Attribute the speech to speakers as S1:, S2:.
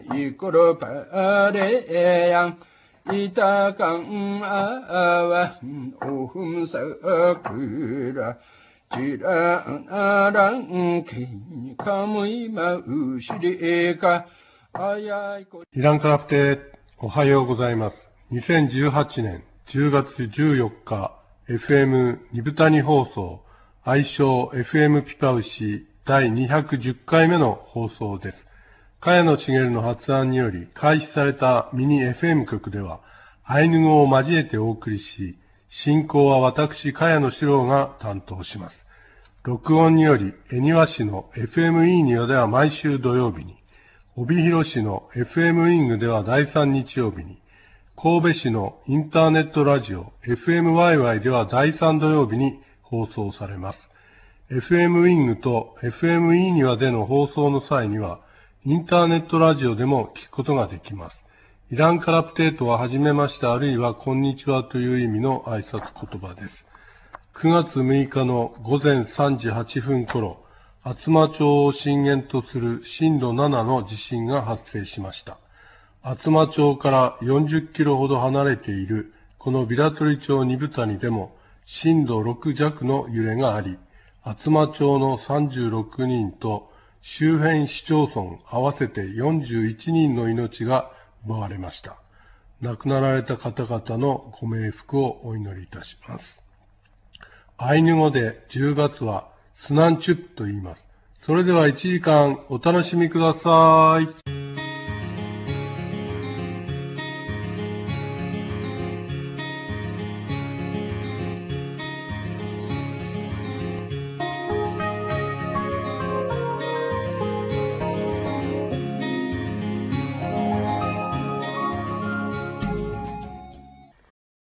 S1: 이끌어 바래양 이따강 아와 오흠사그라 지라나랑 기카무이 마우시리가 아야이고
S2: イランカラプテ、おはようございます。2018年10月14日、FM ニブタニ放送、愛称 FM ピパウシ第210回目の放送です。茅野茂の発案により開始されたミニ FM 局では、アイヌ語を交えてお送りし、進行は私、茅野史郎が担当します。録音により、恵庭市の FM イーニオでは毎週土曜日に、帯広市の FM ウィングでは第3日曜日に、神戸市のインターネットラジオ FM ワイワイでは第3土曜日に放送されます。FM ウィングと FM イーニワでの放送の際には、インターネットラジオでも聞くことができます。イランカラプテートははじめましてあるいはこんにちはという意味の挨拶言葉です。9月6日の午前3時8分頃、厚真町を震源とする震度7の地震が発生しました。厚真町から40キロほど離れているこの平取町二部谷でも震度6弱の揺れがあり、厚真町の36人と周辺市町村合わせて41人の命が奪われました。亡くなられた方々のご冥福をお祈りいたします。アイヌ語で10月はスナンチュップと言います。それでは1時間お楽しみください。